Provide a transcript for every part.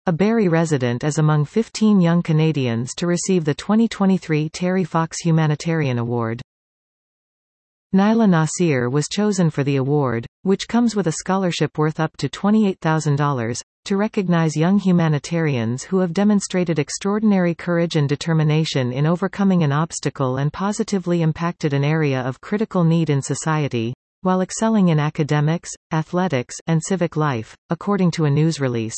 A Barrie resident is among 15 young Canadians to receive the 2023 Terry Fox Humanitarian Award. Naila Nasir was chosen for the award, which comes with a scholarship worth up to $28,000, to recognize young humanitarians who have demonstrated extraordinary courage and determination in overcoming an obstacle and positively impacted an area of critical need in society, while excelling in academics, athletics, and civic life, according to a news release.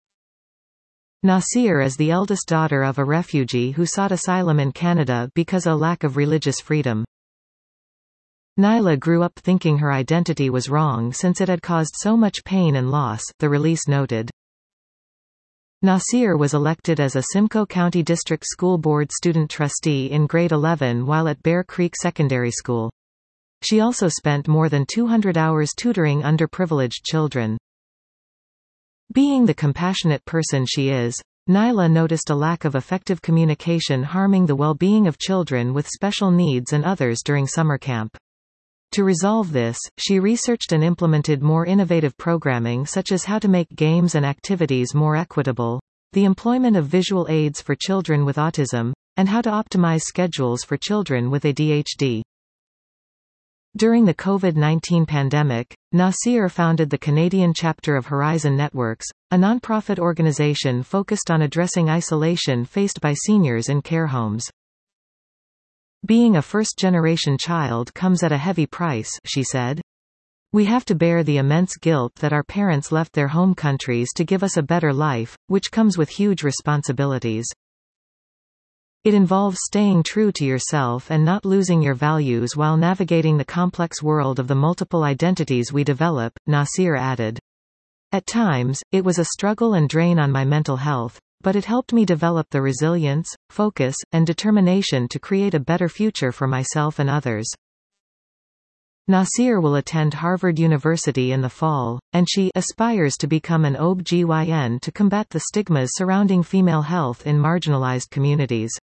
Nasir is the eldest daughter of a refugee who sought asylum in Canada because of a lack of religious freedom. Naila grew up thinking her identity was wrong since it had caused so much pain and loss, the release noted. Nasir was elected as a Simcoe County District School Board student trustee in grade 11 while at Bear Creek Secondary School. She also spent more than 200 hours tutoring underprivileged children. Being the compassionate person she is, Naila noticed a lack of effective communication harming the well-being of children with special needs and others during summer camp. To resolve this, she researched and implemented more innovative programming such as how to make games and activities more equitable, the employment of visual aids for children with autism, and how to optimize schedules for children with ADHD. During the COVID-19 pandemic, Nasir founded the Canadian chapter of Horizon Networks, a nonprofit organization focused on addressing isolation faced by seniors in care homes. Being a first-generation child comes at a heavy price, she said. We have to bear the immense guilt that our parents left their home countries to give us a better life, which comes with huge responsibilities. It involves staying true to yourself and not losing your values while navigating the complex world of the multiple identities we develop, Nasir added. At times, it was a struggle and drain on my mental health, but it helped me develop the resilience, focus, and determination to create a better future for myself and others. Nasir will attend Harvard University in the fall, and she aspires to become an OB-GYN to combat the stigmas surrounding female health in marginalized communities.